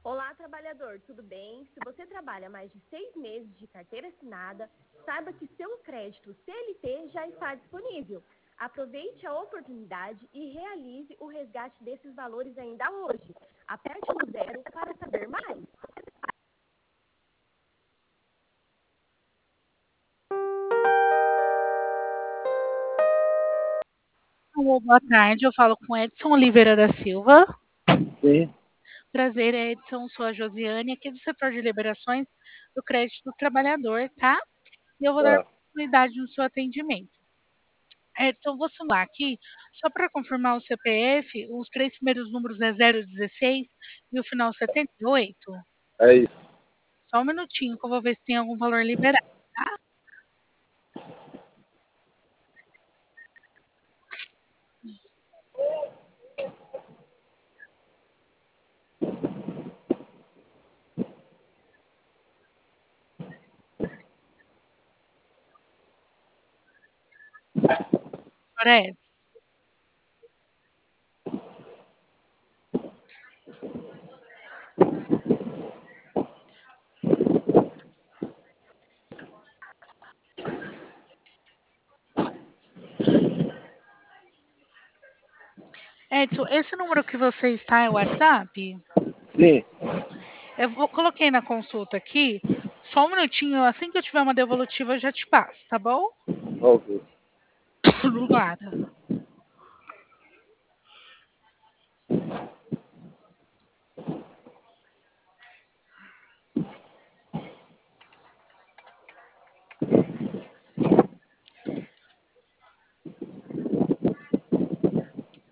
Olá, trabalhador, tudo bem? Se você trabalha mais de 6 meses de carteira assinada, saiba que seu crédito CLT já está disponível. Aproveite a oportunidade e realize o resgate desses valores ainda hoje. Aperte no zero para saber mais. Alô, boa tarde, eu falo com Edson Oliveira da Silva. Sim, Prazer, Edson, sou a Josiane, aqui do setor de liberações do crédito do trabalhador, tá? E eu vou dar tá. continuidade no seu atendimento. Edson, vou somar aqui, só para confirmar o CPF, os três primeiros números é 016 e o final 78. É isso. Só um minutinho que eu vou ver se tem algum valor liberado, tá? Agora, Edson, esse número que você está é o WhatsApp? Sim, Coloquei na consulta aqui, só um minutinho, assim que eu tiver uma devolutiva eu já te passo, tá bom? ok. Obrigada.